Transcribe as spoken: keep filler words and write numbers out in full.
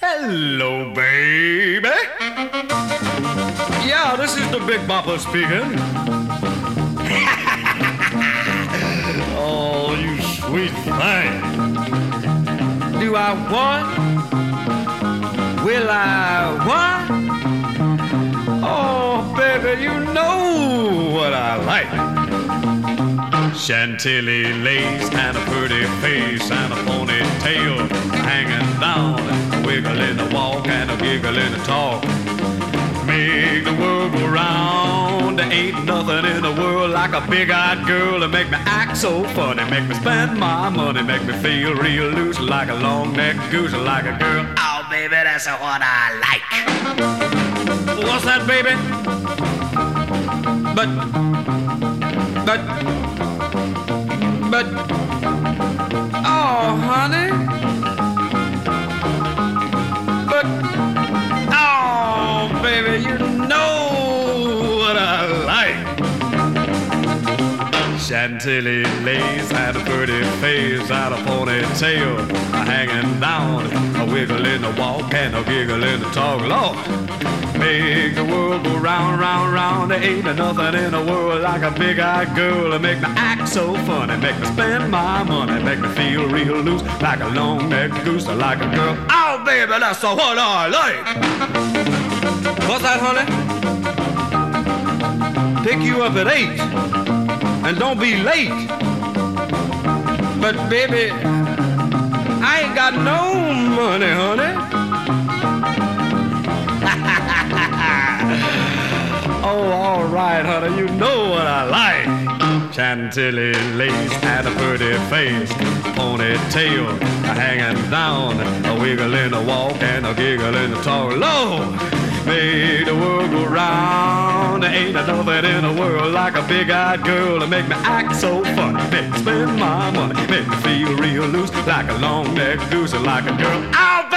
Hello, baby. Yeah, this is the Big Bopper speaking. Oh, you sweet thing. Do I want? Will I what? Oh, baby, you know what I like. Chantilly lace and a pretty face and a ponytail hanging down, a wiggle in the walk and a giggle in the talk. Make the world go round. There ain't nothing in the world like a big-eyed girl to make me act so funny, make me spend my money, make me feel real loose like a long-necked goose, like a girl. Oh, baby, that's what I like. What's that, baby? But, but, but, oh, honey. But, oh, baby, you know what I like. Chantilly lace and a pretty face and a ponytail hanging down, a wiggle in the walk and a giggle in the talk. Lord, make the world go round, round, round. There ain't nothing in the world like a big-eyed girl to make me act so funny, make me spend my money, make me feel real loose like a long-necked goose, like a girl. Oh, baby, that's what I like. What's that, honey? Pick you up at eight, and don't be late. But, baby, I ain't got no money, honey. Oh, all right, honey, you know what I like. Chantilly lace and a pretty face, ponytail hanging down, a wiggle in the walk and a giggle in the talk. Lord, make the world go round. There ain't nothing in the world like a big-eyed girl to make me act so funny, make me spend my money, make me feel real loose like a long-necked goose, like a girl. I'll